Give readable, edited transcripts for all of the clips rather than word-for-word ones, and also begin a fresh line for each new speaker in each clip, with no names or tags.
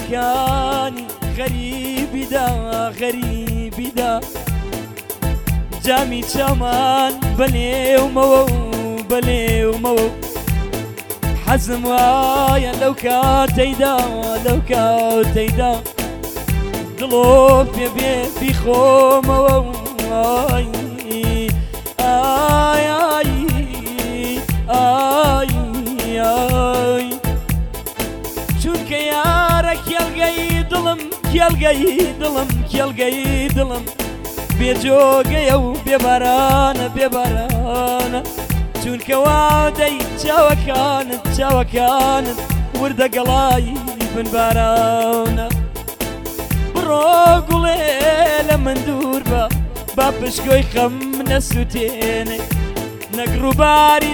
یارەکانی غەریبیدا جامی چامان بەلێومەوە و بەلێومەوە حەزم وایە لەو کاتەیدا دڵۆ پێ بێ بیخۆمەوە ئای ئای ئای ئای چونکە یارە کێڵگەی دڵم بێجۆگەیە و بێبارانە چونکە وادەی چاوەکانت وردە گەڵای بنبارانە بڕۆ گوڵێ لە من دوور بە با پشکۆی خەم نەسووتێنێ نەگڕووباری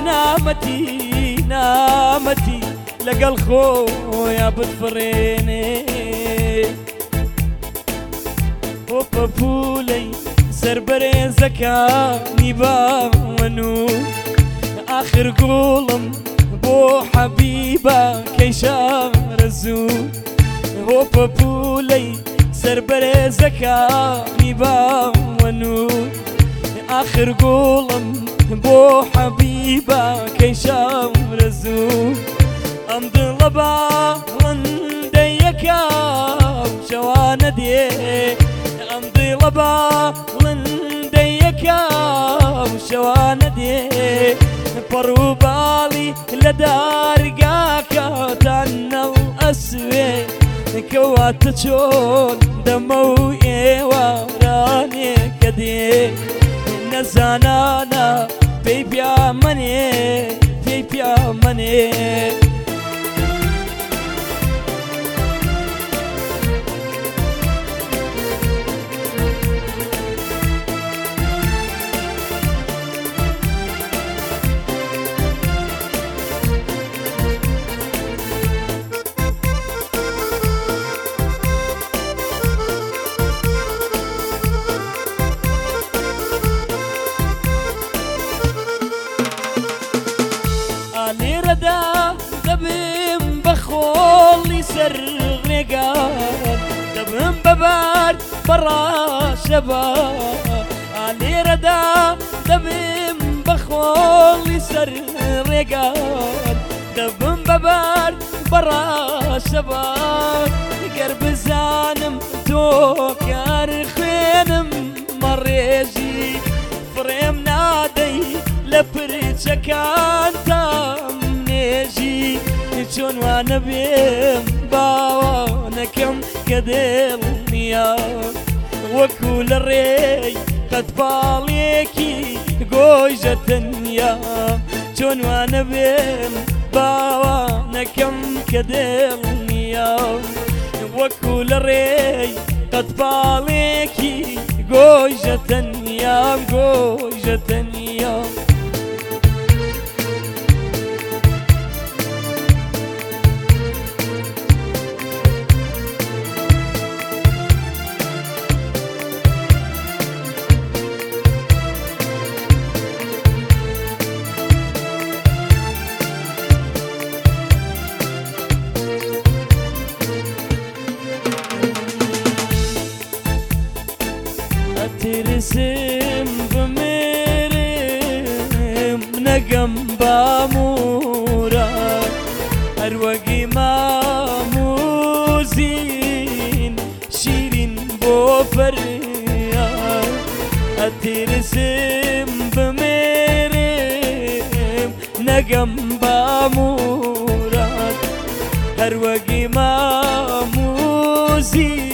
نامەتی لەگەڵ خۆیان بتفڕێنێ هۆپە پولەی سەربەرێزەکانی باوەن و ئاخر گوڵم بۆ حەبیبە کەی شارەزوو هۆپە پولەی سەربەرێزەکانی باوەن و ئاخر گوڵم بۆ حەبیبە کەی شارەزوو ئەم دڵە باڵندەیەکە شەوانە دێ ئەم دڵە باڵندەیەکە شەوانە دێ پەڕووباڵی لە دارگاکەتان نەڵ ئەسوێ کەواتە چۆن دەمە و ئێوارانێکە دێ نەزانانە پێی پیامەنێ لێرەدا دەبم بە خۆڵی سەر ڕێگان دەبم بەبار بەڕاشەبا لێرەدا دەبم بە خۆڵی سەر ڕێگان دەبم بەبار بەڕاشەبا گەر بزانم تۆ کار خوێنم مەڕێژی فڕێم نادەی لە پرچەکان تام نێژی چۆن وانە بێم باوانەکەم کە دڵنیا وەکو لە ڕێی قەتپاڵێکی گۆیژە تەنیا چۆن وانە بێم باوانەکەم کە دڵنیا وەکو لە ڕێی قەتپاڵێکی گۆیژە تەنیا ئەترسم بمێرم نەگەم بامورە هەروەگی ماموزین شیرین بۆ فەریاد ئەترسم بمێرم نەگەم بامورە هەروەگی ماموزین